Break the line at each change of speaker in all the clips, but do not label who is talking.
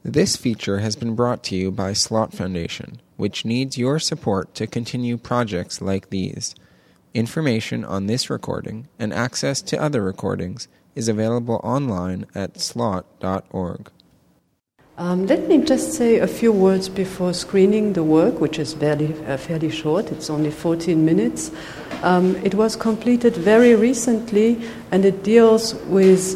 This feature has been brought to you by Slot Foundation, which needs your support to continue projects like these. Information on this recording and access to other recordings is available online at slot.org.
Let me just say a few words before screening the work, which is fairly short. It's only 14 minutes. It was completed very recently, and it deals with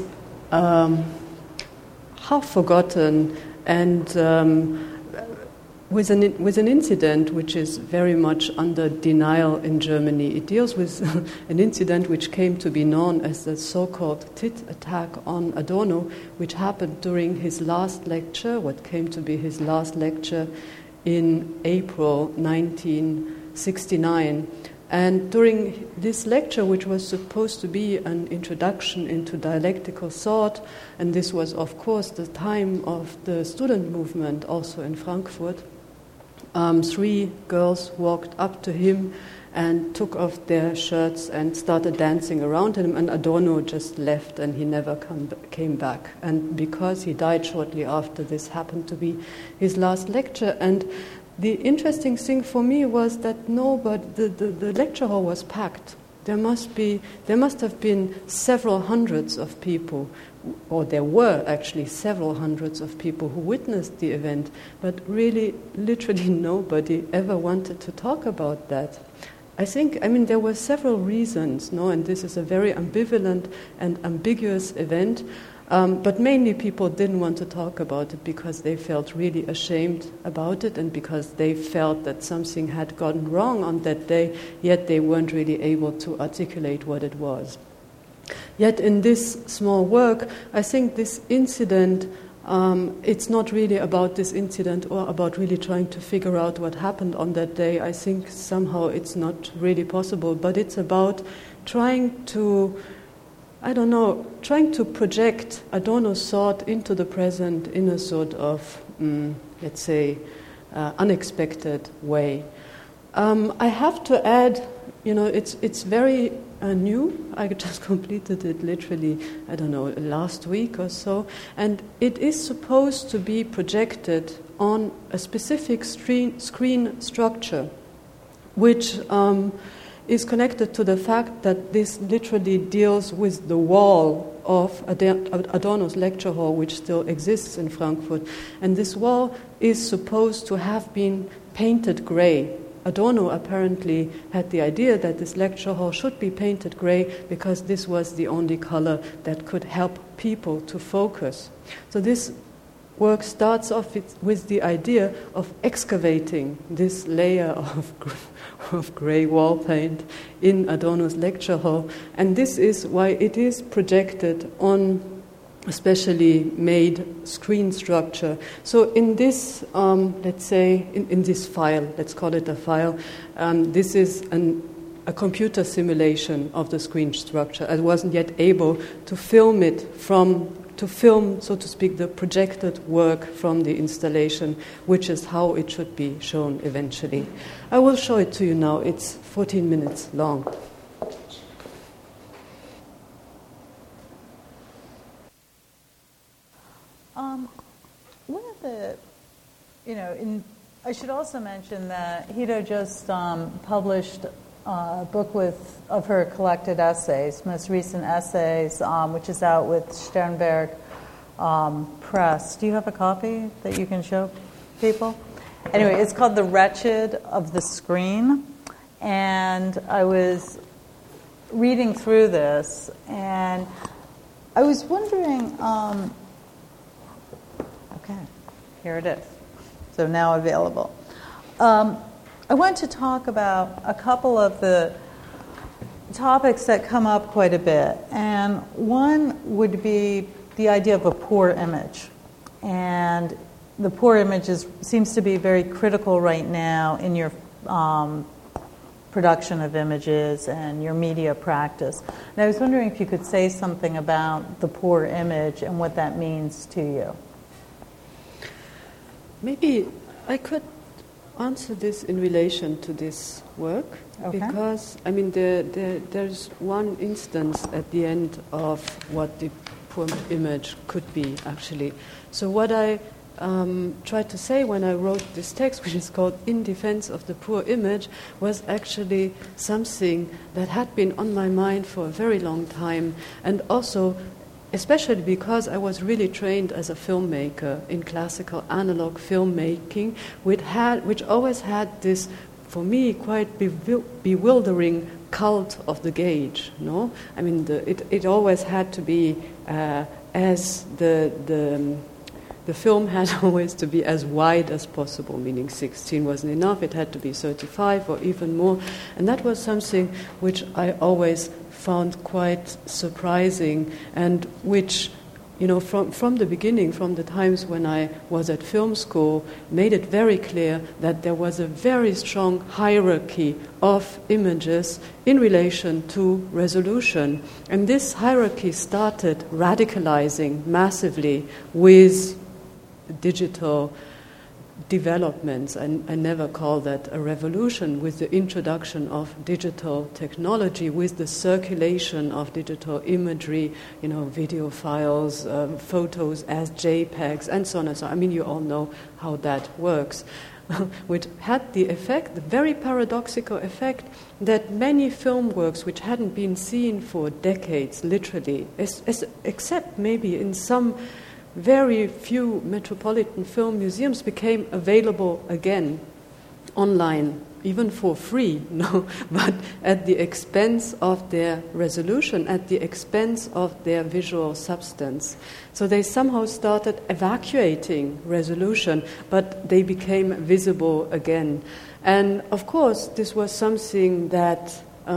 half-forgotten and with an incident which is very much under denial in Germany. It deals with an incident which came to be known as the so-called tit attack on Adorno, which happened during his last lecture, what came to be his last lecture in April 1969. And during this lecture, which was supposed to be an introduction into dialectical thought, and this was, of course, the time of the student movement also in Frankfurt, 3 girls walked up to him and took off their shirts and started dancing around him, and Adorno just left and he never came back. And because he died shortly after, this happened to be his last lecture. And the interesting thing for me was that the lecture hall was packed. There must have been several hundreds of people, or there were actually several hundreds of people who witnessed the event, but really, literally nobody ever wanted to talk about that. There were several reasons, and this is a very ambivalent and ambiguous event, but mainly people didn't want to talk about it because they felt really ashamed about it and because they felt that something had gone wrong on that day, yet they weren't really able to articulate what it was. Yet in this small work, I think this incident, it's not really about this incident or about really trying to figure out what happened on that day. I think somehow it's not really possible, but it's about trying to project Adorno's thought into the present in a sort of, unexpected way. I have to add, it's very new. I just completed it literally, last week or so. And it is supposed to be projected on a specific screen structure, which is connected to the fact that this literally deals with the wall of Adorno's lecture hall, which still exists in Frankfurt. And this wall is supposed to have been painted gray. Adorno apparently had the idea that this lecture hall should be painted gray because this was the only color that could help people to focus. So this work starts off with the idea of excavating this layer of gray wall paint in Adorno's lecture hall, and this is why it is projected on a specially made screen structure. So in this, in this file, let's call it a file, this is a computer simulation of the screen structure. I wasn't yet able to film, so to speak, the projected work from the installation, which is how it should be shown eventually. I will show it to you now. It's 14 minutes long.
One of the, I should also mention that Hito just published a book of her collected essays, most recent essays, which is out with Sternberg Press. Do you have a copy that you can show people? Anyway, it's called The Wretched of the Screen, and I was reading through this, and I was wondering, okay, here it is. So now available. I want to talk about a couple of the topics that come up quite a bit. And one would be the idea of a poor image. And the poor image seems to be very critical right now in your production of images and your media practice. And I was wondering if you could say something about the poor image and what that means to you.
Maybe I could answer this in relation to this work, okay. Because there's one instance at the end of what the poor image could be actually. So what I tried to say when I wrote this text, which is called In Defense of the Poor Image, was actually something that had been on my mind for a very long time, and also especially because I was really trained as a filmmaker in classical analog filmmaking, which always had this, for me, quite bewildering cult of the gauge. No, I mean it always had to be as the film had always to be as wide as possible, meaning 16 wasn't enough. It had to be 35 or even more, and that was something which I always found quite surprising, and which, you know, from the beginning, from the times when I was at film school, made it very clear that there was a very strong hierarchy of images in relation to resolution. And this hierarchy started radicalizing massively with digital developments. I never call that a revolution, with the introduction of digital technology, with the circulation of digital imagery, you know, video files, photos as JPEGs, and so on and so on. I mean, you all know how that works, which had the effect, the very paradoxical effect, that many film works which hadn't been seen for decades, literally, except maybe in some very few metropolitan film museums, became available again online, even for free, no, but at the expense of their resolution, at the expense of their visual substance. So they somehow started evacuating resolution, but they became visible again. And of course, this was something that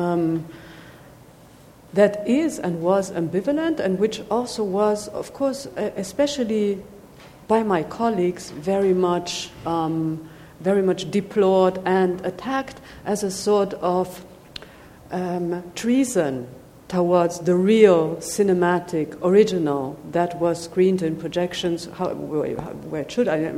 that is and was ambivalent, and which also was, of course, especially by my colleagues, very much deplored and attacked as a sort of treason towards the real cinematic original that was screened in projections. Where should I?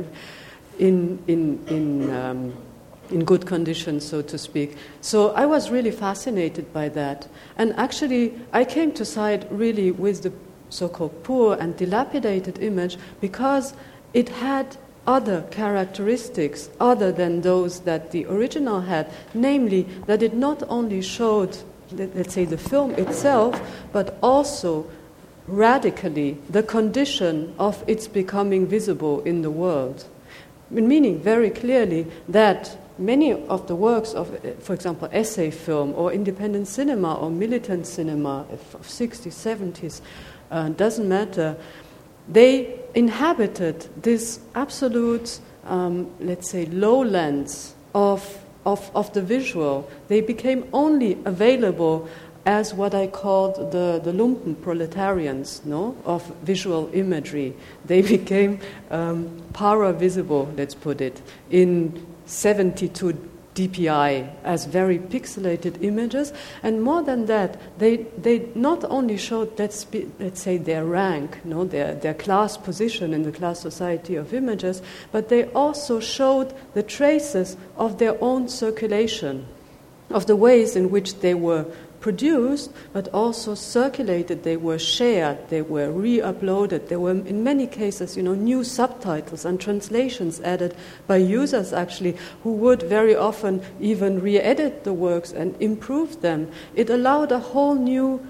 In good conditions, so to speak. So I was really fascinated by that. And actually, I came to side really with the so-called poor and dilapidated image because it had other characteristics other than those that the original had, namely that it not only showed, let's say, the film itself, but also radically the condition of its becoming visible in the world. Meaning very clearly that many of the works of, for example, essay film or independent cinema or militant cinema of 60s, 70s, doesn't matter, they inhabited this absolute, let's say, lowlands of the visual. They became only available as what I called the lumpen proletarians, no, of visual imagery. They became para-visible, let's put it, in 72 dpi as very pixelated images, and more than that, they not only showed, let's say, their rank, no, their class position in the class society of images, but they also showed the traces of their own circulation, of the ways in which they were produced, but also circulated. They were shared, they were re-uploaded. There were, in many cases, new subtitles and translations added by users, actually, who would very often even re-edit the works and improve them. It allowed a whole new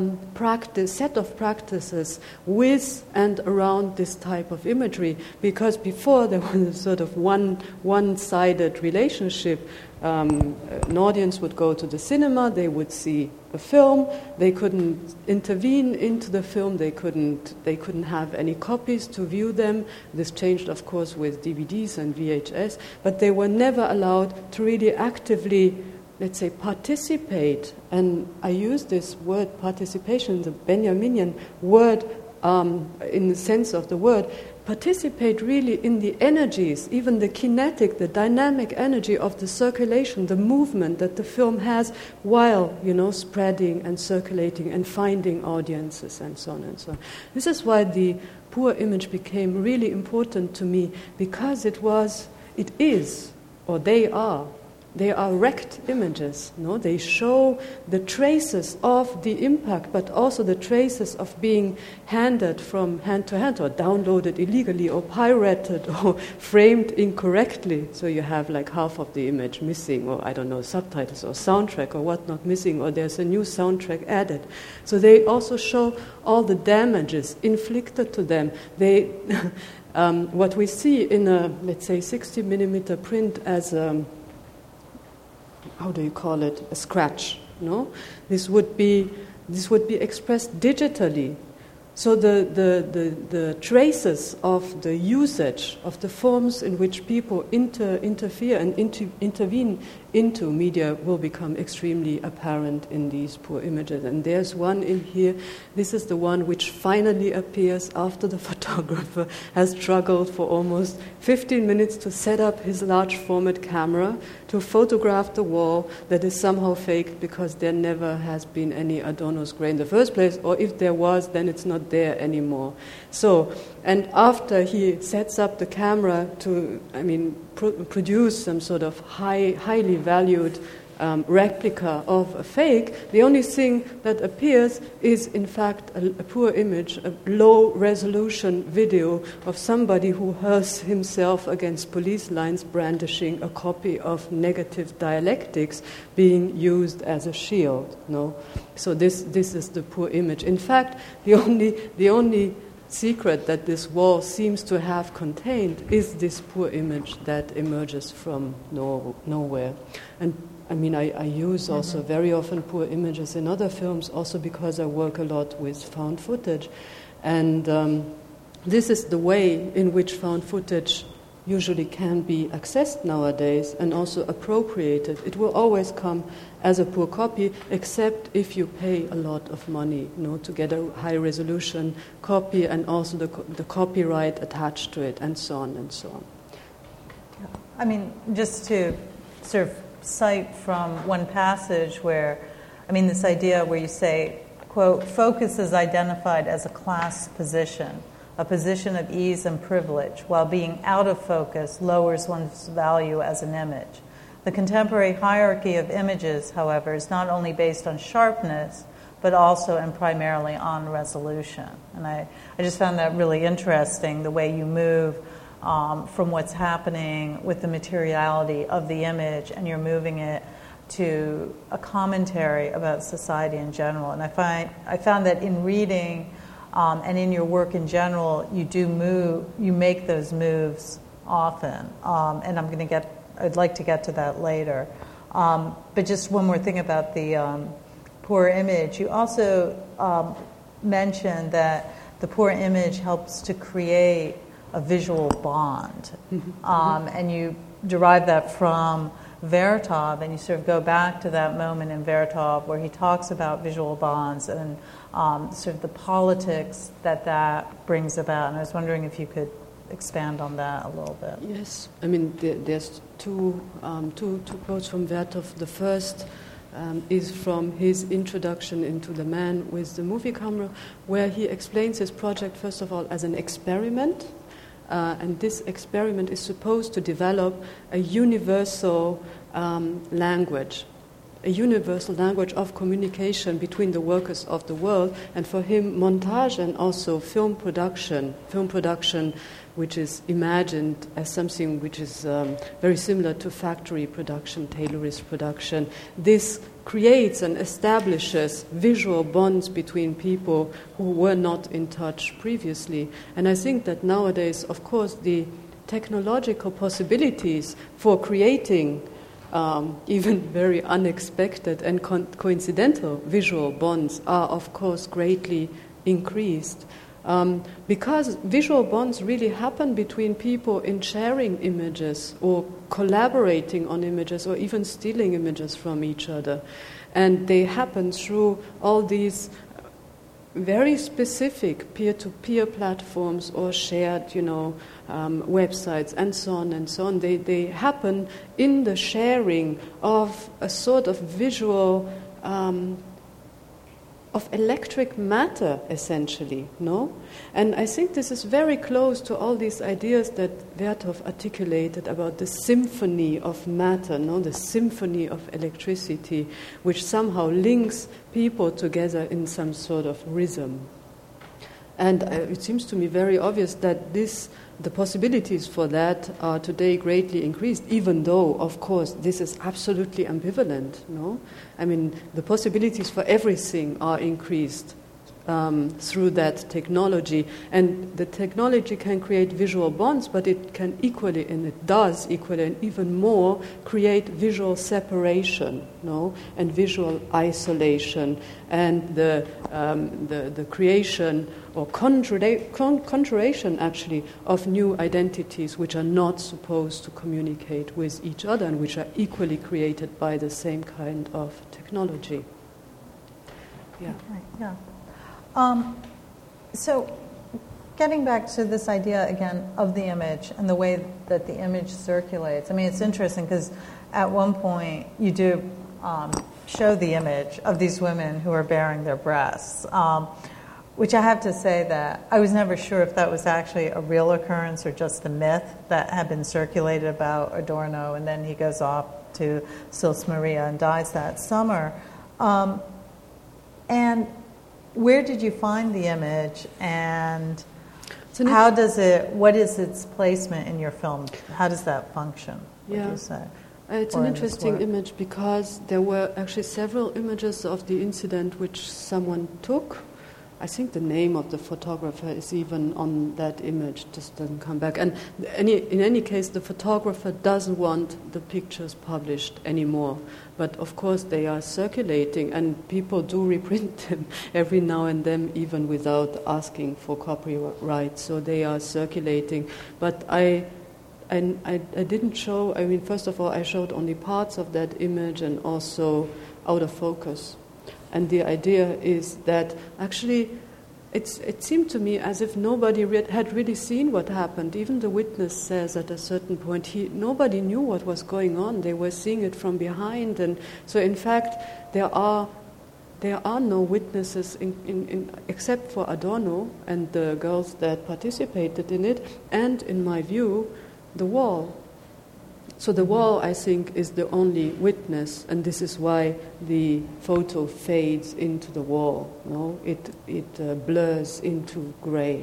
set of practices with and around this type of imagery, because before there was a sort of one-sided relationship. An audience would go to the cinema, they would see a film, they couldn't intervene into the film, they couldn't have any copies to view them. This changed, of course, with DVDs and VHS, but they were never allowed to really actively, let's say, participate. And I use this word participation, the Benjaminian word, in the sense of the word, participate really in the energies, even the kinetic, the dynamic energy of the circulation, the movement that the film has while, spreading and circulating and finding audiences and so on and so on. This is why the poor image became really important to me, because they are they are wrecked images. No, they show the traces of the impact, but also the traces of being handed from hand to hand, or downloaded illegally, or pirated, or framed incorrectly. So you have like half of the image missing, or I don't know, subtitles or soundtrack or whatnot missing, or there's a new soundtrack added. So they also show all the damages inflicted to them. They, what we see in a, let's say, 60 millimeter print as a, how do you call it, a scratch, no? This would be expressed digitally. So the traces of the usage of the forms in which people interfere and intervene into media will become extremely apparent in these poor images. And there's one in here. This is the one which finally appears after the photographer has struggled for almost 15 minutes to set up his large format camera to photograph the wall that is somehow faked because there never has been any Adorno's gray in the first place, or if there was, then it's not there anymore. So, and after he sets up the camera to, produce some sort of highly valued replica of a fake, the only thing that appears is, in fact, a poor image, a low-resolution video of somebody who hurls himself against police lines brandishing a copy of Negative Dialectics being used as a shield. No, so this is the poor image. In fact, the only secret that this wall seems to have contained is this poor image that emerges from nowhere. And I use also very often poor images in other films, also because I work a lot with found footage. And this is the way in which found footage usually can be accessed nowadays and also appropriated. It will always come as a poor copy, except if you pay a lot of money, to get a high-resolution copy and also the copyright attached to it, and so on and so on.
Just to sort of cite from one passage where, this idea where you say, quote, "Focus is identified as a class position, a position of ease and privilege, while being out of focus lowers one's value as an image. The contemporary hierarchy of images, however, is not only based on sharpness, but also and primarily on resolution." And I just found that really interesting, the way you move from what's happening with the materiality of the image, and you're moving it to a commentary about society in general. And I found that in reading and in your work in general, you make those moves often. And I'd like to get to that later. But just one more thing about the poor image. You also mentioned that the poor image helps to create a visual bond. And you derive that from Vertov, and you sort of go back to that moment in Vertov where he talks about visual bonds and sort of the politics that brings about. And I was wondering if you could expand on that a little bit.
Yes, there's two quotes from Vertov. The first is from his introduction into The Man with the Movie Camera, where he explains his project, first of all, as an experiment. And this experiment is supposed to develop a universal language of communication between the workers of the world. And for him, montage and also film production, which is imagined as something which is very similar to factory production, tailorist production, this creates and establishes visual bonds between people who were not in touch previously. And I think that nowadays, of course, the technological possibilities for creating even very unexpected and coincidental visual bonds are, of course, greatly increased. Because visual bonds really happen between people in sharing images or collaborating on images or even stealing images from each other. And they happen through all these very specific peer-to-peer platforms or shared, websites and so on and so on. They happen in the sharing of a sort of visual of electric matter, essentially, no? And I think this is very close to all these ideas that Vertov articulated about the symphony of matter, no? The symphony of electricity, which somehow links people together in some sort of rhythm. And it seems to me very obvious that the possibilities for that are today greatly increased, even though, of course, this is absolutely ambivalent, no? I mean, the possibilities for everything are increased through that technology. And the technology can create visual bonds, but it can equally, and it does equally, and even more, create visual separation, no? And visual isolation, and the creation or conjuration, actually, of new identities which are not supposed to communicate with each other and which are equally created by the same kind of technology. Yeah.
Right, yeah. So getting back to this idea again of the image and the way that the image circulates, I mean, it's interesting because at one point you do show the image of these women who are bearing their breasts, which I have to say that I was never sure if that was actually a real occurrence or just a myth that had been circulated about Adorno, and then he goes off to Sils Maria and dies that summer. And where did you find the image, and how does it? What is its placement in your film? How does that function? Would you say?
It's an interesting image because there were actually several images of the incident which someone took. I think the name of the photographer is even on that image, just doesn't come back. And in any case, the photographer doesn't want the pictures published anymore. But of course, they are circulating, and people do reprint them every now and then, even without asking for copyright. So they are circulating. But I didn't show. I mean, first of all, I showed only parts of that image and also out of focus. And the idea is that actually it seemed to me as if nobody had really seen what happened. Even the witness says at a certain point nobody knew what was going on. They were seeing it from behind. And so in fact there are no witnesses except for Adorno and the girls that participated in it, and in my view the wall. So the wall, I think, is the only witness, and this is why the photo fades into the wall. No, it blurs into grey.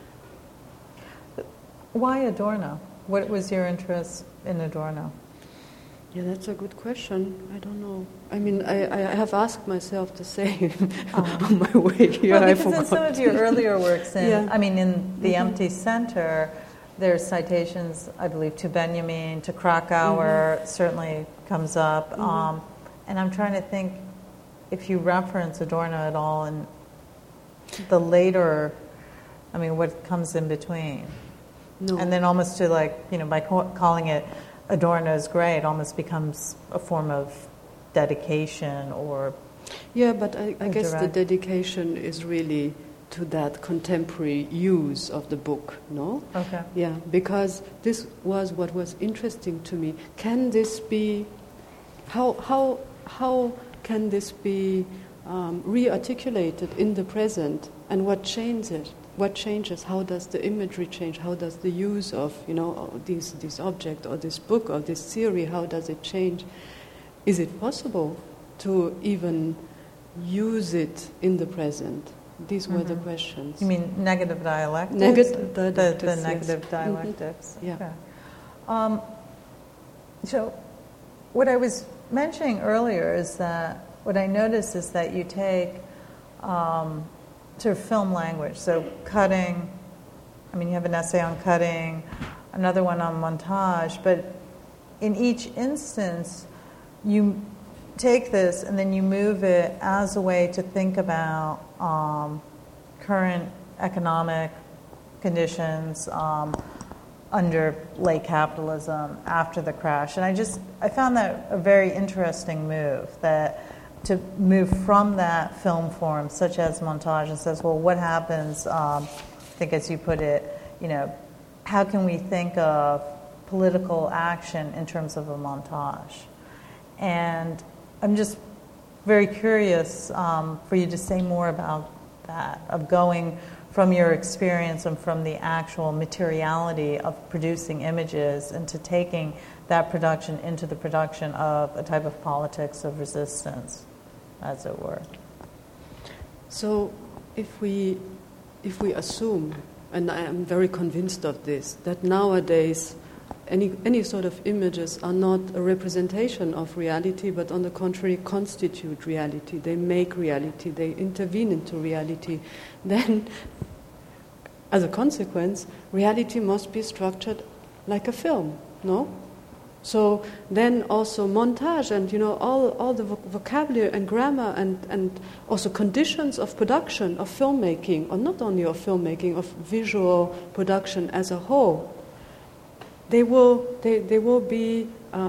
Why Adorno? What was your interest in Adorno?
Yeah, that's a good question. I don't know. I mean, I have asked myself the same on my way here.
Well, because in some of your earlier works, in The Empty Center, there's citations, I believe, to Benjamin, to Krakauer, certainly comes up. And I'm trying to think if you reference Adorno at all in the later, I mean, what comes in between.
No.
And then almost to by calling it Adorno's Grey, it almost becomes a form of dedication or...
Yeah, but I guess the dedication is really to that contemporary use of the book, no?
Okay.
Yeah, because this was what was interesting to me. Can this be, how can this be re-articulated in the present, and what changes? What changes? How does the imagery change? How does the use of, this object or this book or this theory, how does it change? Is it possible to even use it in the These were the questions.
You mean negative dialectics? The negative dialectics.
Yeah.
Okay. So what I was mentioning earlier is that what I noticed is that you take sort of film language, so cutting. I mean, you have an essay on cutting, another one on montage, but in each instance, you take this and then you move it as a way to think about current economic conditions under late capitalism after the crash. And I found that a very interesting move, that to move from that film form, such as montage, and says, well, what happens, I think as you put it, how can we think of political action in terms of a montage? And I'm just very curious for you to say more about that, of going from your experience and from the actual materiality of producing images into taking that production into the production of a type of politics of resistance, as it were.
So if we assume, and I am very convinced of this, that nowadays any sort of images are not a representation of reality, but on the contrary constitute reality, they make reality, they intervene into reality, then as a consequence, reality must be structured like a film, no? So then also montage and, all the vocabulary and grammar and also conditions of production, of filmmaking, or not only of filmmaking, of visual production as a whole, they will be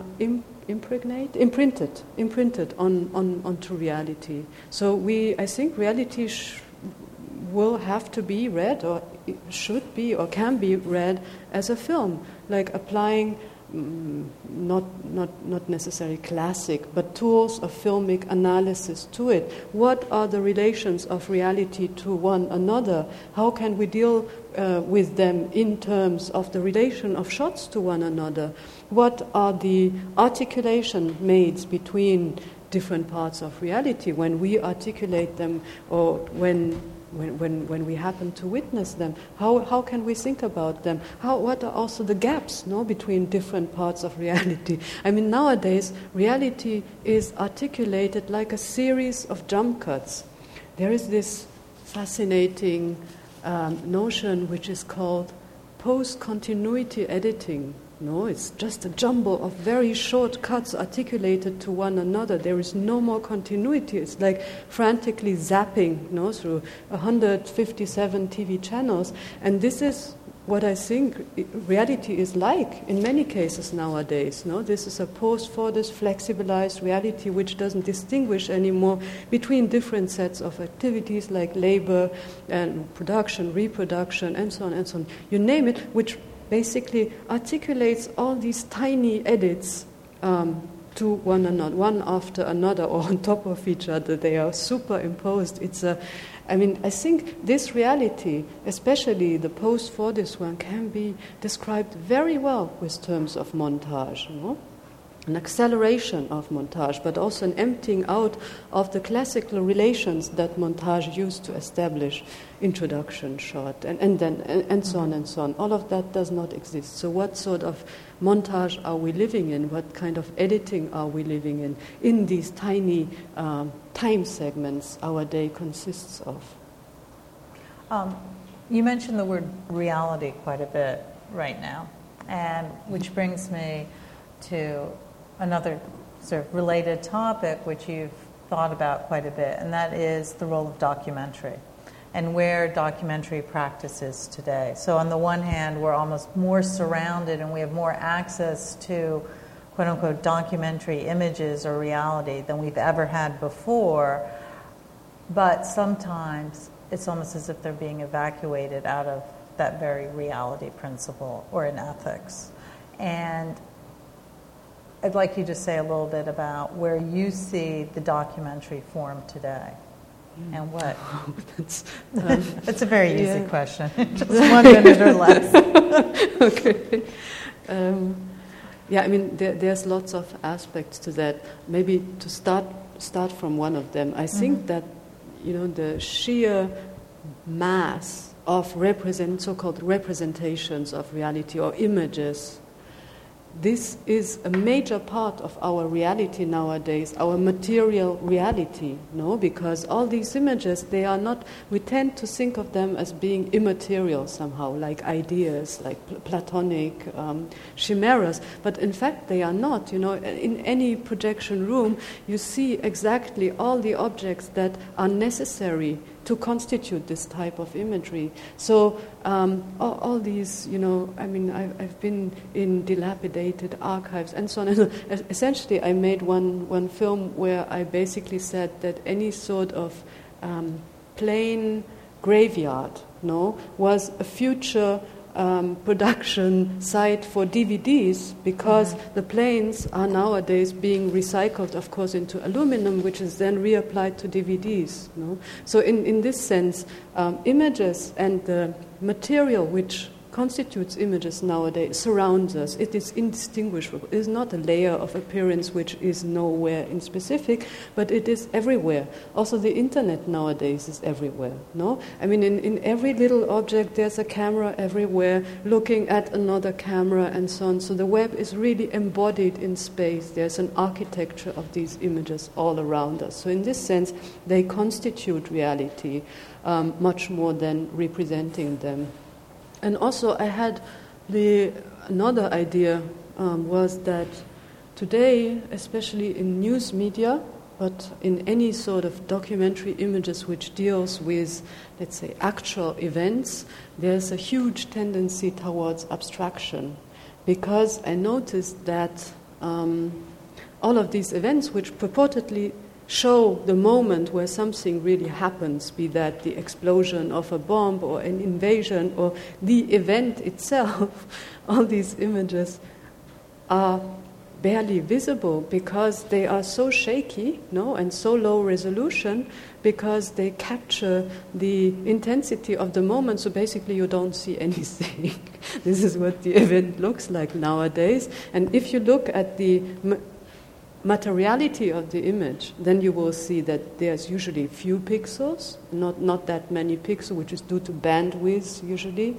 imprinted onto reality. So I think reality will have to be read, or should be, or can be read as a film, like applying not necessarily classic, but tools of filmic analysis to it. What are the relations of reality to one another? How can we deal with them in terms of the relation of shots to one another? What are the articulation made between different parts of reality when we articulate them, or when we happen to witness them? How can we think about them? What are also the gaps, between different parts of reality? I mean, nowadays, reality is articulated like a series of jump cuts. There is this fascinating notion which is called post-continuity editing. No, it's just a jumble of very short cuts articulated to one another. There is no more continuity. It's like frantically zapping, through 157 TV channels. And this is what I think reality is like in many cases nowadays. This is a post-Fordist flexibilized reality which doesn't distinguish anymore between different sets of activities like labor and production, reproduction, and so on and so on. You name it, which basically articulates all these tiny edits to one another, one after another, or on top of each other. They are superimposed. I think this reality, especially the post-Fordist one, can be described very well with terms of montage. An acceleration of montage, but also an emptying out of the classical relations that montage used to establish introduction shot, and so on and so on. All of that does not exist. So what sort of montage are we living in? What kind of editing are we living in these tiny time segments our day consists of?
You mentioned the word reality quite a bit right now, and which brings me to another sort of related topic which you've thought about quite a bit, and that is the role of documentary and where documentary practice is today. So on the one hand, we're almost more surrounded and we have more access to quote-unquote documentary images or reality than we've ever had before, but sometimes it's almost as if they're being evacuated out of that very reality principle or in ethics. And I'd like you to say a little bit about where you see the documentary form today. And what? That's a very easy question. Just 1 minute or less.
Okay. There's lots of aspects to that. Maybe to start from one of them. I think that, the sheer mass of so-called representations of reality or images, this is a major part of our reality nowadays, our material reality, because all these images, we tend to think of them as being immaterial somehow, like ideas, like Platonic chimeras, but in fact they are not. In any projection room, you see exactly all the objects that are necessary to constitute this type of imagery. So all these, I've been in dilapidated archives and so on. And essentially, I made one film where I basically said that any sort of plain graveyard, was a future production site for DVDs, because the planes are nowadays being recycled, of course, into aluminum, which is then reapplied to DVDs. No? So in this sense, images and the material which constitutes images nowadays surrounds us. It is indistinguishable. It is not a layer of appearance which is nowhere in specific, but it is everywhere. Also, the internet nowadays is everywhere. No, I mean, in every little object, there's a camera everywhere, looking at another camera, and so on. So the web is really embodied in space. There's an architecture of these images all around us. So in this sense, they constitute reality much more than representing them. And also, I had another idea was that today, especially in news media, but in any sort of documentary images which deals with, let's say, actual events, there's a huge tendency towards abstraction. Because I noticed that all of these events which purportedly show the moment where something really happens, be that the explosion of a bomb or an invasion or the event itself, all these images are barely visible because they are so shaky, and so low resolution, because they capture the intensity of the moment, so basically you don't see anything. This is what the event looks like nowadays. And if you look at the materiality of the image, then you will see that there's usually few pixels, not that many pixels, which is due to bandwidth usually.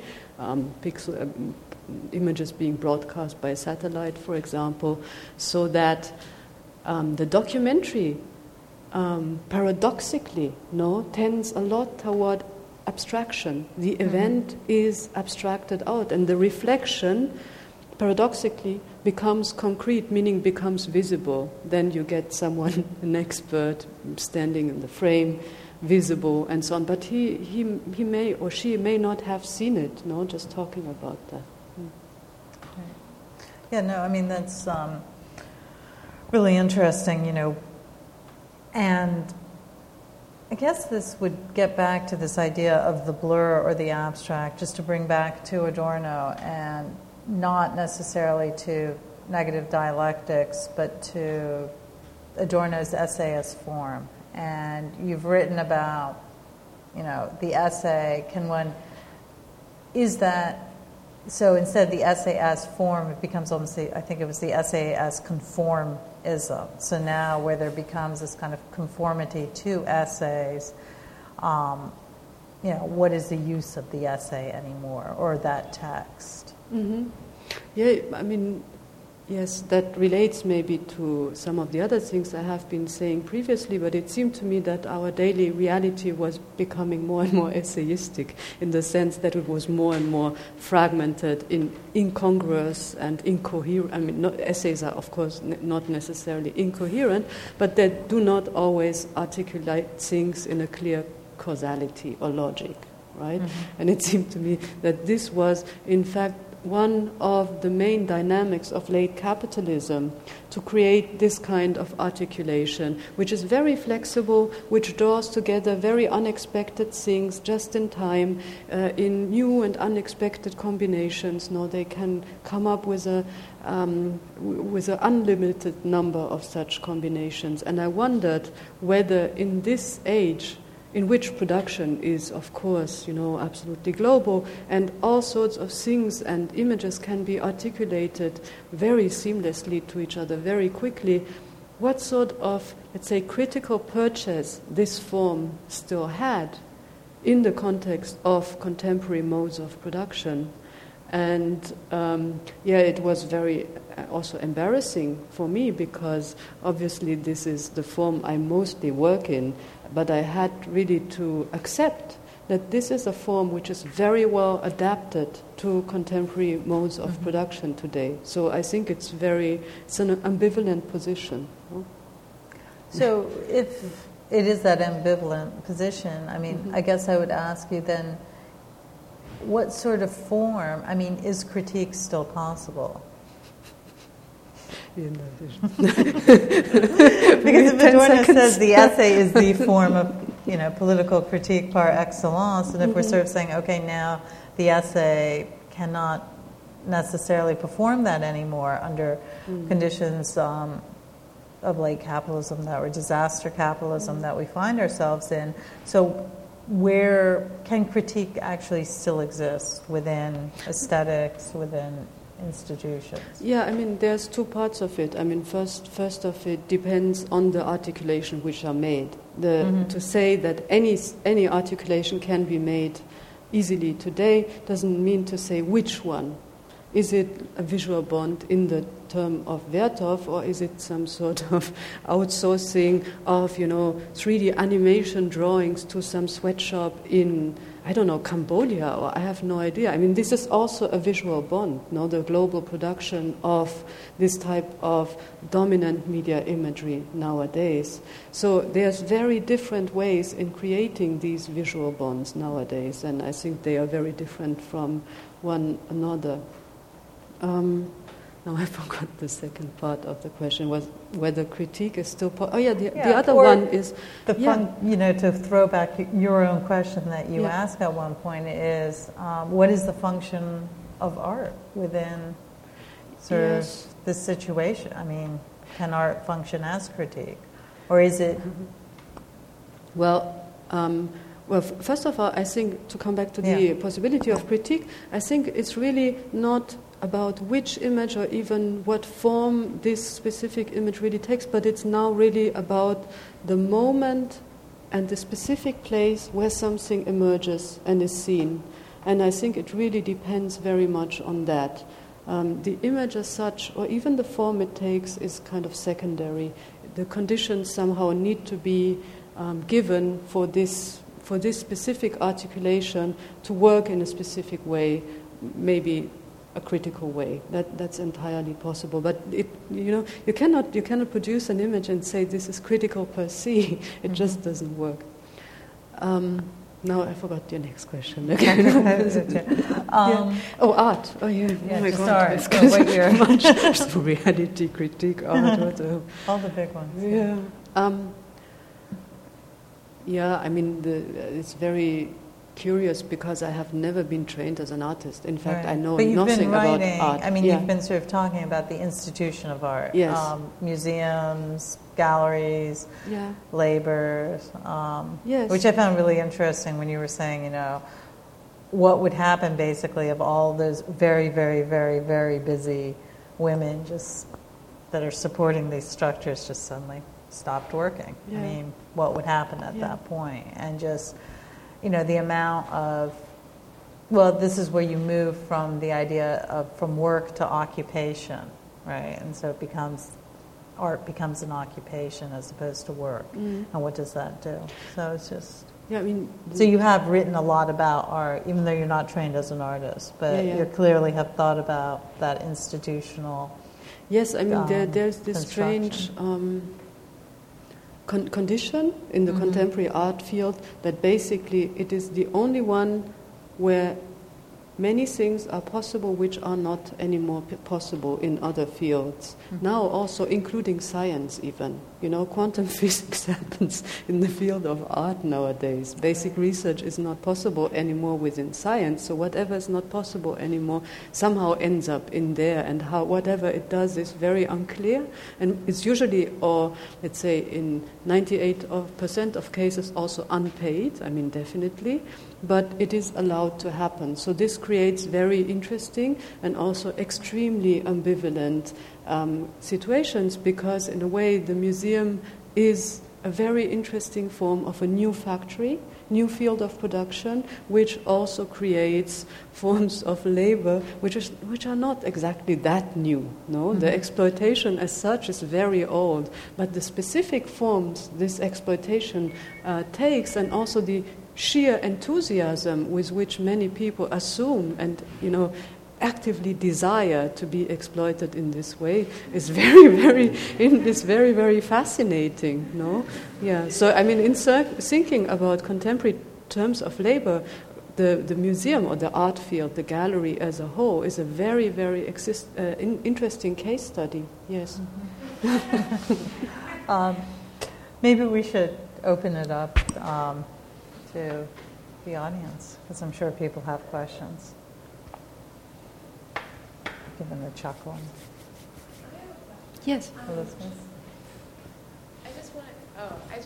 Images being broadcast by satellite, for example, so that the documentary paradoxically tends a lot toward abstraction. The event is abstracted out, and the reflection paradoxically becomes concrete, meaning becomes visible. Then you get someone, an expert, standing in the frame, visible, and so on. But he may or she may not have seen it, just talking about that.
Yeah, no, I mean, that's really interesting, and I guess this would get back to this idea of the blur or the abstract, just to bring back to Adorno, and not necessarily to negative dialectics, but to Adorno's essayist form. And you've written about, the essay, so instead of the essay as form, it becomes almost, I think it was the essay as conformism. So now where there becomes this kind of conformity to essays, what is the use of the essay anymore, or that text?
Mm-hmm. Yeah, I mean, yes, that relates maybe to some of the other things I have been saying previously, but it seemed to me that our daily reality was becoming more and more essayistic, in the sense that it was more and more fragmented, incongruous and incoherent. I mean, essays are, of course, not necessarily incoherent, but they do not always articulate things in a clear causality or logic, right? Mm-hmm. And it seemed to me that this was, in fact, one of the main dynamics of late capitalism, to create this kind of articulation, which is very flexible, which draws together very unexpected things just in time, in new and unexpected combinations. They can come up with an unlimited number of such combinations. And I wondered whether in this age, in which production is, of course, absolutely global, and all sorts of things and images can be articulated very seamlessly to each other very quickly, what sort of, let's say, critical purchase this form still had in the context of contemporary modes of production. And it was very also embarrassing for me, because obviously this is the form I mostly work in, but I had really to accept that this is a form which is very well adapted to contemporary modes of production today. So I think it's an ambivalent position.
So if it is that ambivalent position, I mean, I guess I would ask you then, what sort of form, is critique still possible?
Because
if Adorno says the essay is the form of, political critique par excellence, and if we're sort of saying, okay, now the essay cannot necessarily perform that anymore under conditions of late capitalism or disaster capitalism that we find ourselves in. So where can critique actually still exist within aesthetics, within institutions?
Yeah, I mean, there's two parts of it. I mean, first of it depends on the articulation which are made. To say that any articulation can be made easily today doesn't mean to say which one. Is it a visual bond in the term of Vertov, or is it some sort of outsourcing of, 3D animation drawings to some sweatshop in, I don't know, Cambodia, or I have no idea. I mean, this is also a visual bond, the global production of this type of dominant media imagery nowadays. So there's very different ways in creating these visual bonds nowadays, and I think they are very different from one another. Now I forgot the second part of the question, was whether critique is still the other one is
to throw back your own question that you asked at one point is what is the function of art within sort of this situation? I mean, can art function as critique, or is it?
Well, first of all, I think, to come back to the possibility of critique, I think it's really not about which image or even what form this specific image really takes, but it's now really about the moment and the specific place where something emerges and is seen. And I think it really depends very much on that. The image as such, or even the form it takes, is kind of secondary. The conditions somehow need to be given for this specific articulation to work in a specific way, maybe a critical way. That's entirely possible. But you cannot produce an image and say this is critical per se. It just doesn't work. Now I forgot your next question again. Art. Oh yeah. Oh my God.
So what year?
So reality, critique, art.
All the big ones.
Yeah. I mean, it's very curious because I have never been trained as an artist. In fact, I know nothing about art.
I mean, you've been sort of talking about the institution of art.
Yes.
Museums, galleries, labors, which I found really interesting when you were saying, what would happen basically if all those very, very, very, very busy women just that are supporting these structures just suddenly stopped working. I mean, what would happen at that point? And just the amount of, this is where you move from the idea of from work to occupation, right? And so art becomes an occupation as opposed to work. And what does that do? So it's just...
Yeah, I mean...
So you have written a lot about art, even though you're not trained as an artist, but you clearly have thought about that institutional...
Yes, I mean, there's this strange... condition in the contemporary art field that basically it is the only one where many things are possible which are not anymore possible in other fields. Now also including science even. Quantum physics happens in the field of art nowadays. Basic research is not possible anymore within science, so whatever is not possible anymore somehow ends up in there, and how whatever it does is very unclear, and it's usually, or let's say in 98% of cases, also unpaid, I mean definitely, but it is allowed to happen. So this creates very interesting and also extremely ambivalent situations, because in a way the museum is a very interesting form of a new factory, new field of production, which also creates forms of labor which are not exactly that new. No, the exploitation as such is very old, but the specific forms this exploitation takes, and also the sheer enthusiasm with which many people assume and actively desire to be exploited in this way is very, very fascinating. No, yeah. So I mean, in thinking about contemporary terms of labor, the museum or the art field, the gallery as a whole, is a very, very interesting case study. Yes.
Maybe we should open it up to the audience, because I'm sure people have questions. given the chuckle.
Yes.
Elizabeth?
I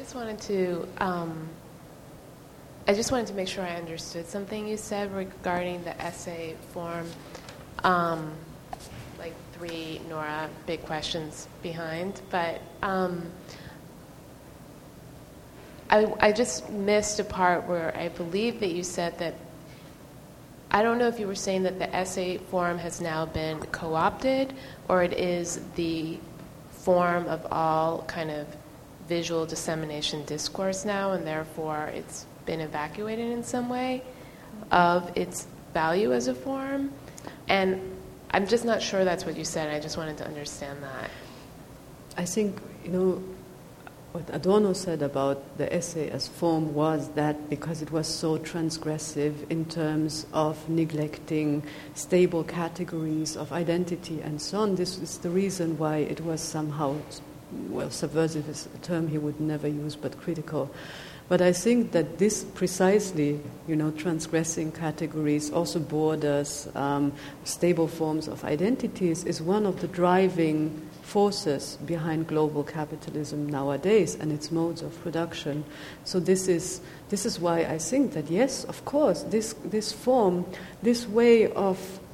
just wanted to make sure I understood something you said regarding the essay form. Like 3, Nora, big questions behind. But I just missed a part where I believe that you said that, I don't know if you were saying that the essay form has now been co-opted, or it is the form of all kind of visual dissemination discourse now, and therefore it's been evacuated in some way of its value as a form. And I'm just not sure that's what you said. I just wanted to understand that.
I think, what Adorno said about the essay as form was that because it was so transgressive in terms of neglecting stable categories of identity and so on, this is the reason why it was somehow, subversive is a term he would never use, but critical. But I think that this precisely, transgressing categories, also borders, stable forms of identities, is one of the driving forces behind global capitalism nowadays and its modes of production. So this is why I think that yes, of course, this form, this way of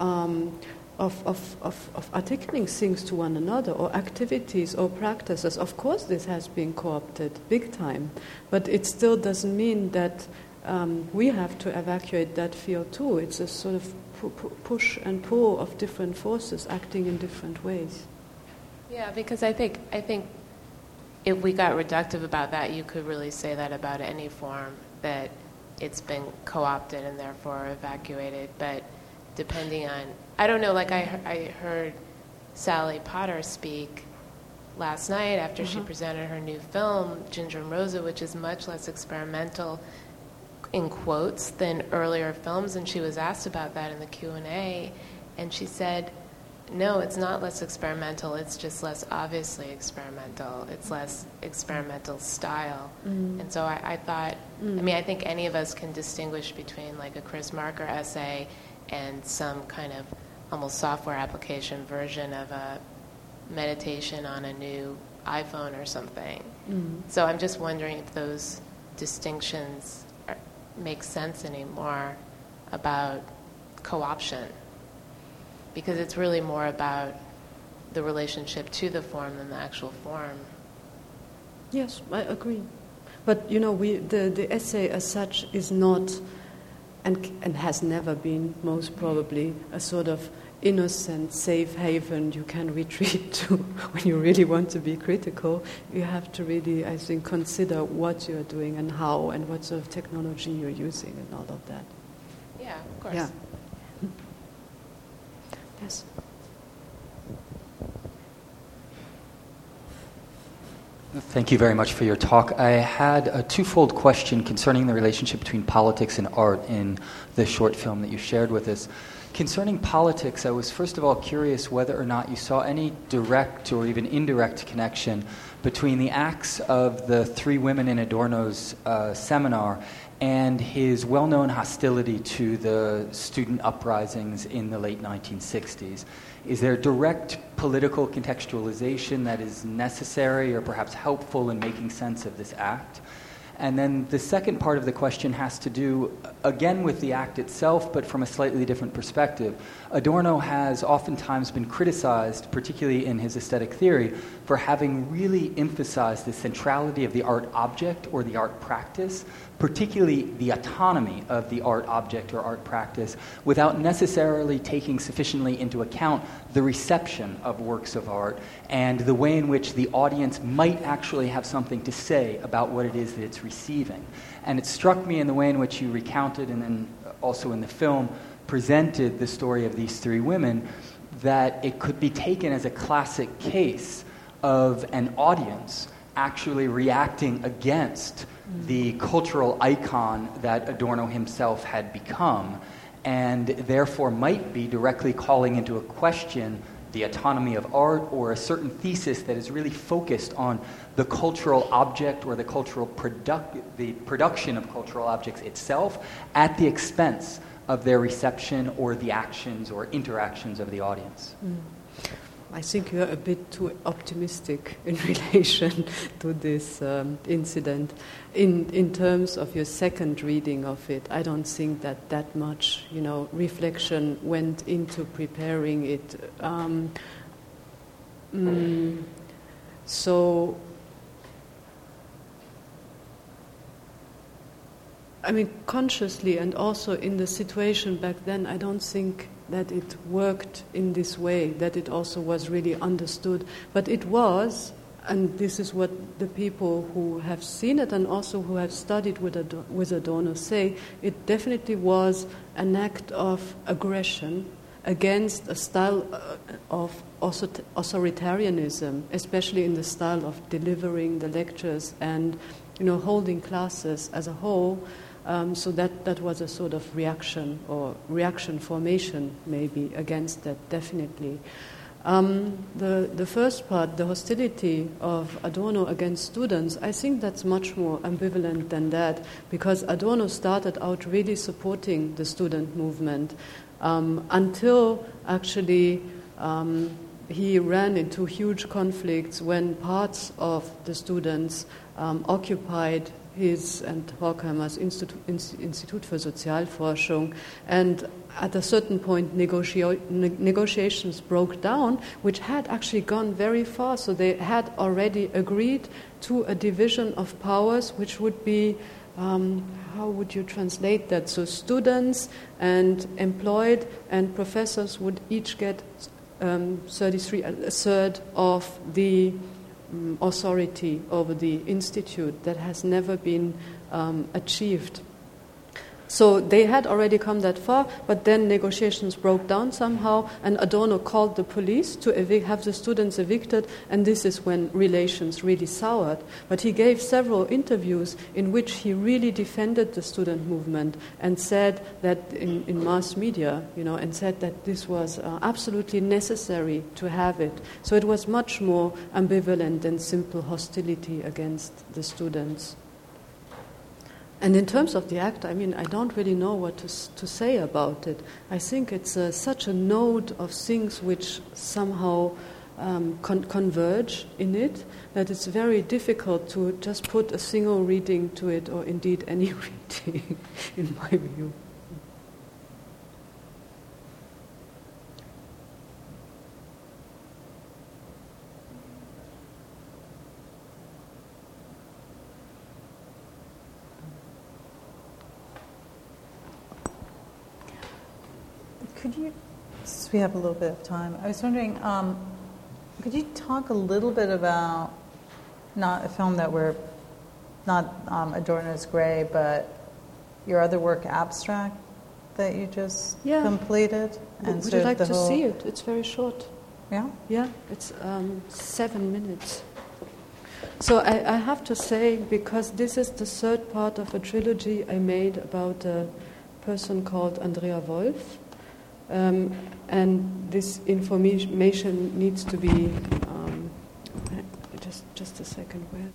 articulating things to one another, or activities or practices, of course this has been co-opted big time, but it still doesn't mean that we have to evacuate that field too. It's a sort of push and pull of different forces acting in different ways.
Yeah, because I think if we got reductive about that, you could really say that about any form, that it's been co-opted and therefore evacuated. But depending on, I don't know, like I heard Sally Potter speak last night after she presented her new film, Ginger and Rosa, which is much less experimental, in quotes, than earlier films, and she was asked about that in the Q&A, and she said, no, it's not less experimental, it's just less obviously experimental. It's less experimental style. And so I thought, I think any of us can distinguish between like a Chris Marker essay and some kind of almost software application version of a meditation on a new iPhone or something. So I'm just wondering if those distinctions make sense anymore about co-option, because it's really more about the relationship to the form than the actual form.
Yes, I agree. But the essay as such is not, and has never been, most probably, a sort of innocent, safe haven you can retreat to when you really want to be critical. You have to really, I think, consider what you're doing and how, and what sort of technology you're using and all of that.
Yeah, of course.
Yeah. Yes.
Thank you very much for your talk. I had a twofold question concerning the relationship between politics and art in the short film that you shared with us. Concerning politics, I was first of all curious whether or not you saw any direct or even indirect connection between the acts of the 3 women in Adorno's seminar and his well-known hostility to the student uprisings in the late 1960s. Is there direct political contextualization that is necessary or perhaps helpful in making sense of this act? And then the second part of the question has to do, again, with the act itself, but from a slightly different perspective. Adorno has oftentimes been criticized, particularly in his aesthetic theory, for having really emphasized the centrality of the art object or the art practice, particularly the autonomy of the art object or art practice, without necessarily taking sufficiently into account the reception of works of art and the way in which the audience might actually have something to say about what it is that it's receiving. And it struck me in the way in which you recounted, and then also in the film, presented the story of these 3 women, that it could be taken as a classic case of an audience actually reacting against the cultural icon that Adorno himself had become, and therefore might be directly calling into a question the autonomy of art or a certain thesis that is really focused on the cultural object or the cultural the production of cultural objects itself at the expense of their reception or the actions or interactions of the audience?
I think you're a bit too optimistic in relation to this incident. In terms of your second reading of it, I don't think that much, reflection went into preparing it. So, I mean, consciously and also in the situation back then, I don't think that it worked in this way, that it also was really understood. But it was, and this is what the people who have seen it and also who have studied with Adorno say, it definitely was an act of aggression against a style of authoritarianism, especially in the style of delivering the lectures and, holding classes as a whole. So that was a sort of reaction or reaction formation maybe against that, definitely. The first part, the hostility of Adorno against students, I think that's much more ambivalent than that, because Adorno started out really supporting the student movement until actually he ran into huge conflicts when parts of the students occupied his and Horkheimer's Institut für Sozialforschung, and at a certain point negotiations broke down, which had actually gone very far. So they had already agreed to a division of powers, which would be, how would you translate that? So students and employed and professors would each get 33, a third of the authority over the institute. That has never been achieved. So they had already come that far, but then negotiations broke down somehow, and Adorno called the police to have the students evicted, and this is when relations really soured. But he gave several interviews in which he really defended the student movement and said that in mass media, and said that this was absolutely necessary to have it. So it was much more ambivalent than simple hostility against the students. And in terms of the act, I mean, I don't really know what to say about it. I think it's such a node of things which somehow converge in it that it's very difficult to just put a single reading to it, or indeed any reading, in my view.
Could you, since we have a little bit of time, I was wondering, could you talk a little bit about not a film that we're, not Adorno's Gray, but your other work, Abstract, that you just completed? And
would you like to see it? It's very short.
Yeah?
Yeah, it's 7 minutes. So I have to say, because this is the third part of a trilogy I made about a person called Andrea Wolf, and this information needs to be just a second. Where?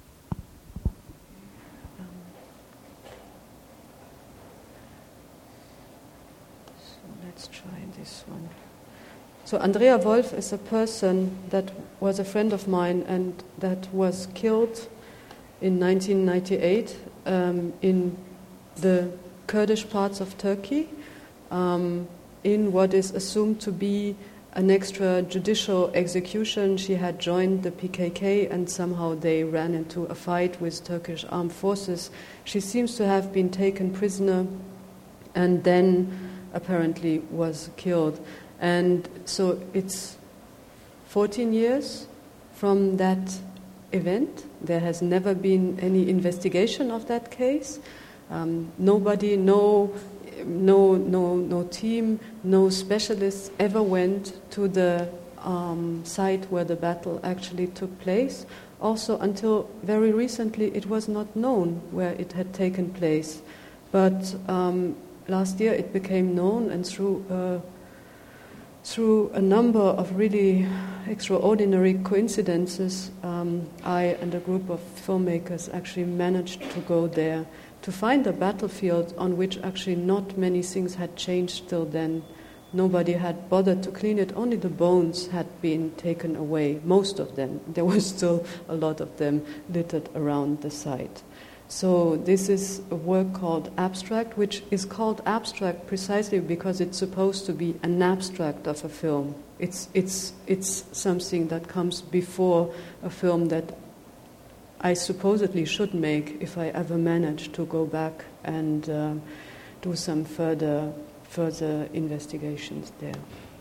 So let's try this one. So Andrea Wolf is a person that was a friend of mine and that was killed in 1998 in the Kurdish parts of Turkey. In what is assumed to be an extrajudicial execution. She had joined the PKK and somehow they ran into a fight with Turkish armed forces. She seems to have been taken prisoner and then apparently was killed. And so it's 14 years from that event. There has never been any investigation of that case. Nobody, no team, no specialists ever went to the site where the battle actually took place. Also, until very recently, it was not known where it had taken place. But last year it became known, and through a number of really extraordinary coincidences, I and a group of filmmakers actually managed to go there to find a battlefield on which actually not many things had changed till then. Nobody had bothered to clean it. Only the bones had been taken away, most of them. There was still a lot of them littered around the site. So this is a work called Abstract, which is called Abstract precisely because it's supposed to be an abstract of a film. It's something that comes before a film that I supposedly should make if I ever manage to go back and do some further investigations there.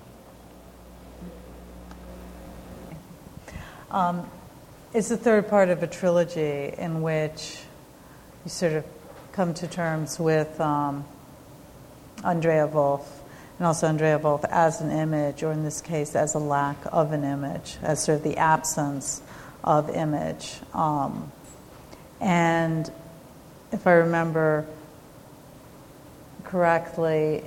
It's the third part of a trilogy in which you sort of come to terms with Andrea Wulf, and also Andrea Wulf as an image, or in this case as a lack of an image, as sort of the absence of image. And if I remember correctly,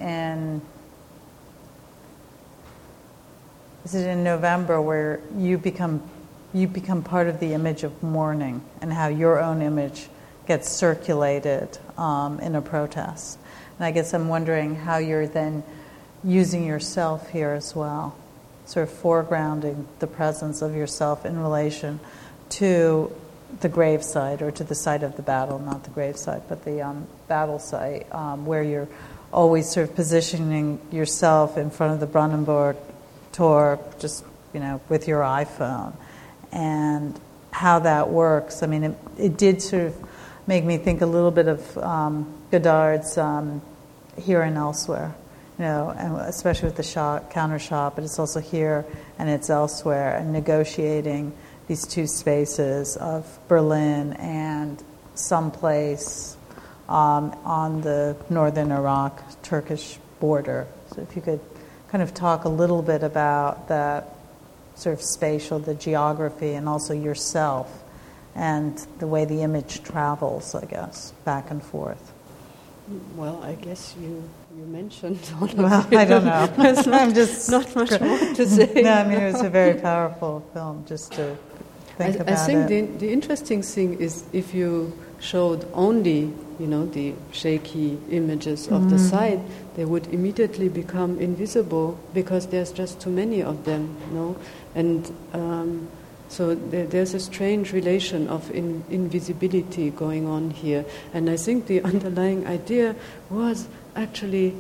is it in November where you become part of the image of mourning and how your own image gets circulated in a protest. And I guess I'm wondering how you're then using yourself here as well, sort of foregrounding the presence of yourself in relation to the gravesite, or to the site of the battle, not the gravesite, but the battle site, where you're always sort of positioning yourself in front of the Brandenburg Tor, just, with your iPhone, and how that works. I mean, it did sort of make me think a little bit of Godard's Here and Elsewhere, and especially with the counter shot, but it's also here and it's elsewhere, and negotiating these two spaces of Berlin and someplace on the northern Iraq-Turkish border. So if you could kind of talk a little bit about that sort of spatial, the geography, and also yourself, and the way the image travels, I guess, back and forth.
Well, I guess you mentioned all of
Well,
it.
I don't know.
I'm just not much more to say.
No, I mean, it was a very powerful film, just to think about it.
I think the interesting thing is if you showed only, the shaky images of the site, they would immediately become invisible because there's just too many of them, And so there's a strange relation of invisibility going on here. And I think the underlying idea was actually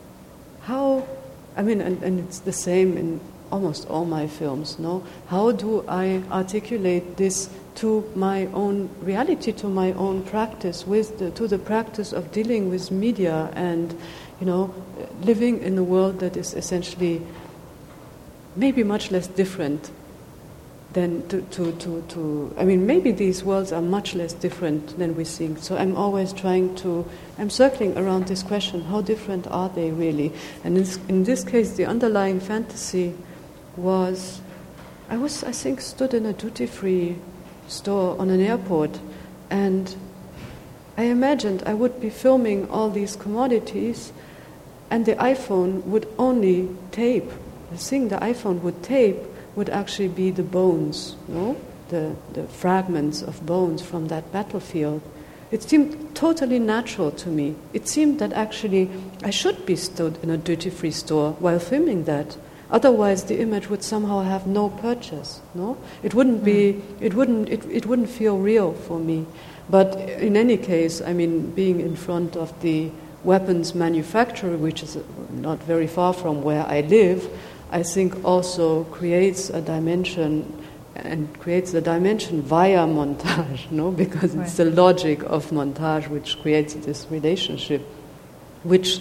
and it's the same in almost all my films, How do I articulate this to my own reality, to my own practice, to the practice of dealing with media and, living in a world that is essentially maybe much less different than maybe these worlds are much less different than we think. So I'm always I'm circling around this question, how different are they really? And in this case, the underlying fantasy was, I think, stood in a duty-free store on an airport, and I imagined I would be filming all these commodities, and the iPhone would only tape. The thing the iPhone would tape would actually be the bones, the fragments of bones from that battlefield. It seemed totally natural to me. It seemed that actually I should be stood in a duty-free store while filming that. Otherwise, the image would somehow have no purchase. It wouldn't be. It wouldn't feel real for me. But in any case, being in front of the weapons manufacturer, which is not very far from where I live, I think also creates a dimension, and creates the dimension via montage, because it's the logic of montage which creates this relationship, which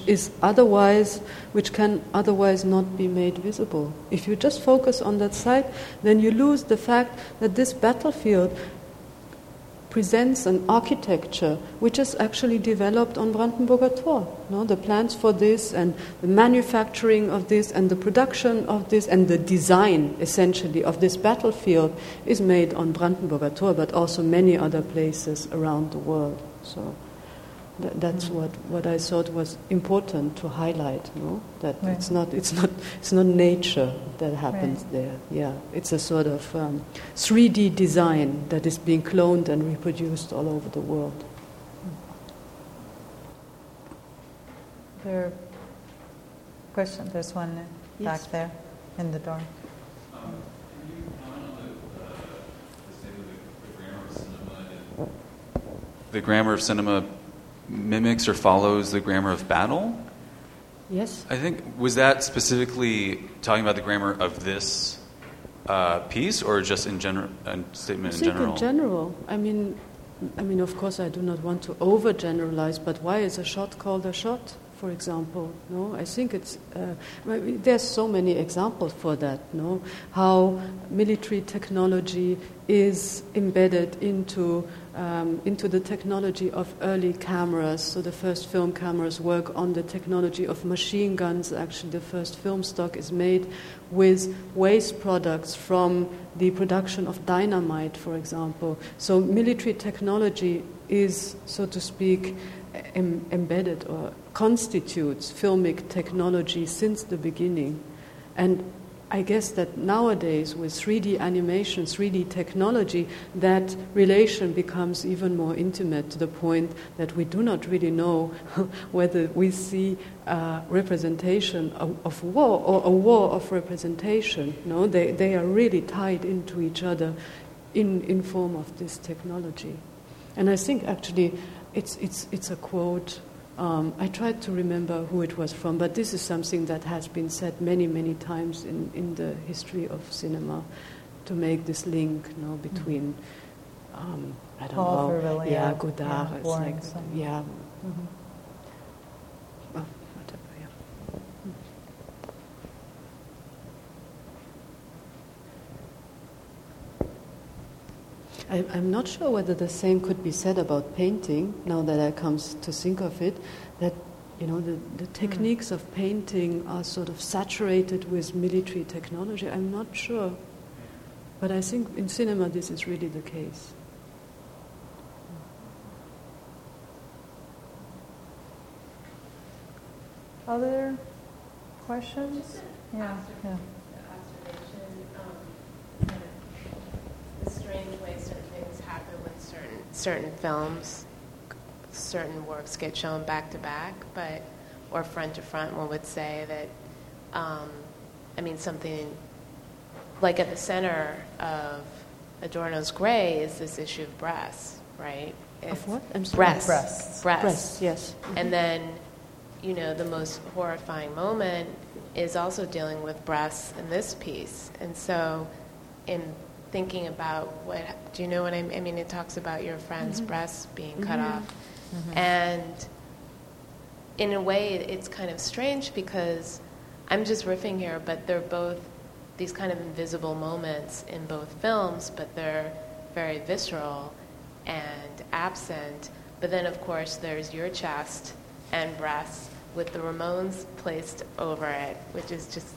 can otherwise not be made visible. If you just focus on that site, then you lose the fact that this battlefield presents an architecture which is actually developed on Brandenburger Tor. The plans for this, and the manufacturing of this, and the production of this, and the design, essentially, of this battlefield is made on Brandenburger Tor, but also many other places around the world. So that's what I thought was important to highlight. That it's not nature that happens there. Yeah, it's a sort of 3D design that is being cloned and reproduced all over the world.
there question? There's one back
Yes.
there in the door.
Can you comment on the statement that the grammar of cinema the grammar of cinema mimics or follows the grammar of battle?
Yes.
I think, was that specifically talking about the grammar of this piece, or just in general, a statement
I
in
think
general?
in general. I mean, of course, I do not want to overgeneralize, but why is a shot called a shot, for example? No, I think it's. There's so many examples for that. No, how military technology is embedded into the technology of early cameras. So the first film cameras work on the technology of machine guns. Actually, the first film stock is made with waste products from the production of dynamite, for example. So military technology is, so to speak, embedded or constitutes filmic technology since the beginning. And I guess that nowadays, with 3D animation, 3D technology, that relation becomes even more intimate, to the point that we do not really know whether we see a representation of war or a war of representation. No, they are really tied into each other in form of this technology. And I think actually it's a quote. I tried to remember who it was from, but this is something that has been said many, many times in the history of cinema, to make this link, you know, between I don't
Paul
know,
Verlaine,
yeah, Godard,
yeah,
it's like,
Lawrence,
yeah,
Mhm.
well, whatever, yeah. I'm not sure whether the same could be said about painting, now that I come to think of it, that, you know, the techniques of painting are sort of saturated with military technology. I'm not sure. But I think in cinema this is really the case.
Other questions? Yeah. Yeah.
The strange way certain things happen with certain films, certain works get shown back to back, but or front to front. One would say that, something like at the center of Adorno's Gray is this issue of breasts, right?
Of what? I'm sorry.
Breasts.
Breasts.
Breasts, yes. Mm-hmm.
And then, the most horrifying moment is also dealing with breasts in this piece. And so, in thinking about do you know what I mean? It talks about your friend's breasts being cut off. Mm-hmm. And in a way, it's kind of strange because I'm just riffing here, but they're both these kind of invisible moments in both films, but they're very visceral and absent. But then, of course, there's your chest and breasts with the Ramones placed over it, which is just,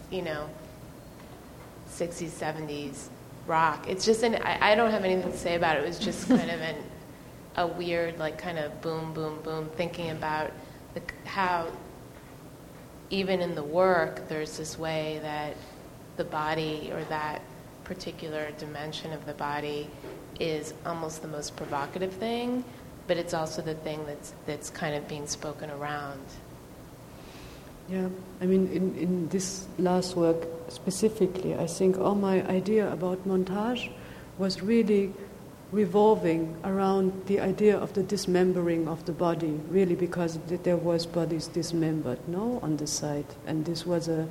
60s, 70s rock. It's just, I don't have anything to say about it. It was just kind of a weird, like, kind of boom, boom, boom, thinking about how even in the work, there's this way that the body or that particular dimension of the body is almost the most provocative thing, but it's also the thing that's kind of being spoken around.
Yeah, I mean, in this last work specifically, I think all my idea about montage was really revolving around the idea of the dismembering of the body, really, because there was bodies dismembered, on the side, and this was a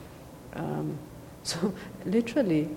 so literally,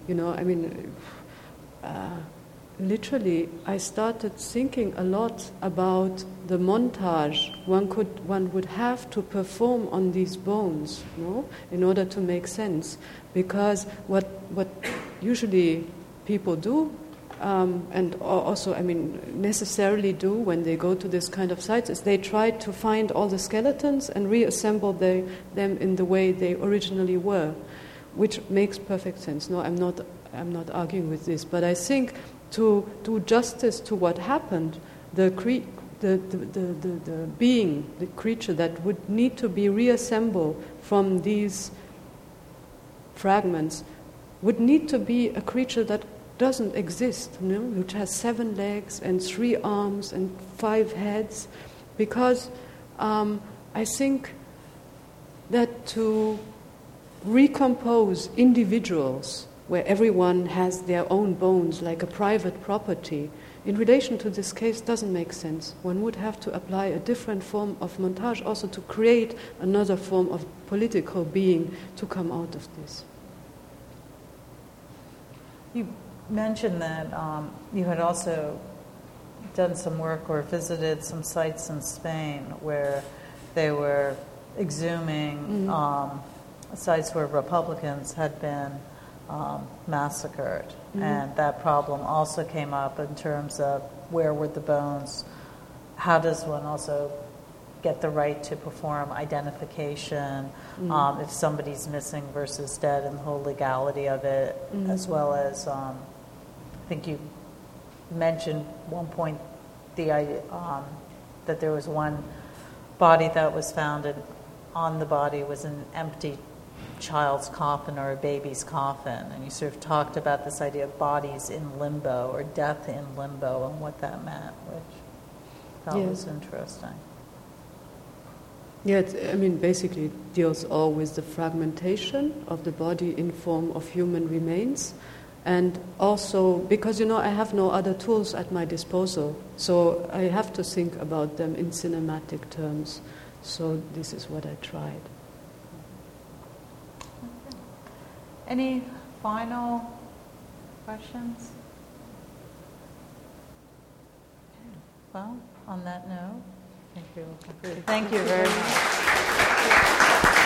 literally, I started thinking a lot about the montage one would have to perform on these bones, in order to make sense. Because what usually people do, and also, necessarily do when they go to this kind of sites, is they try to find all the skeletons and reassemble them in the way they originally were, which makes perfect sense. No, I'm not arguing with this, but I think to do justice to what happened, the being, the creature that would need to be reassembled from these fragments, would need to be a creature that doesn't exist, which has 7 legs and 3 arms and 5 heads, because I think that to recompose individuals where everyone has their own bones like a private property in relation to this case doesn't make sense. One would have to apply a different form of montage also to create another form of political being to come out of this.
You mentioned that you had also done some work or visited some sites in Spain where they were exhuming sites where Republicans had been massacred. And that problem also came up in terms of where were the bones, how does one also get the right to perform identification if somebody's missing versus dead, and the whole legality of it, as well as I think you mentioned one point the idea that there was one body that was found, and on the body was an empty child's coffin or a baby's coffin, and you sort of talked about this idea of bodies in limbo or death in limbo and what that meant, which I thought was interesting.
Yeah, basically it deals all with the fragmentation of the body in form of human remains, and also because, I have no other tools at my disposal, so I have to think about them in cinematic terms. So this is what I tried.
Any final questions? Well, on that note, I think we will conclude. Thank you very much.